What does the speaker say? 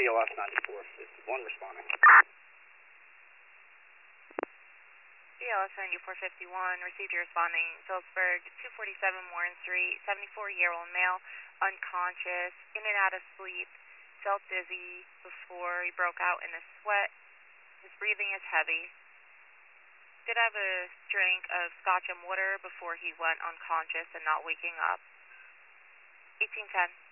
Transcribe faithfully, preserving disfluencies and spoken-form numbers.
C L S ninety-four fifty-one responding. C L S ninety-four fifty-one, received your responding, Phillipsburg, two forty-seven Warren Street, seventy-four-year-old male, unconscious, in and out of sleep, felt dizzy before he broke out in a sweat. His breathing is heavy. Did have a drink of scotch and water before he went unconscious and not waking up. eighteen ten.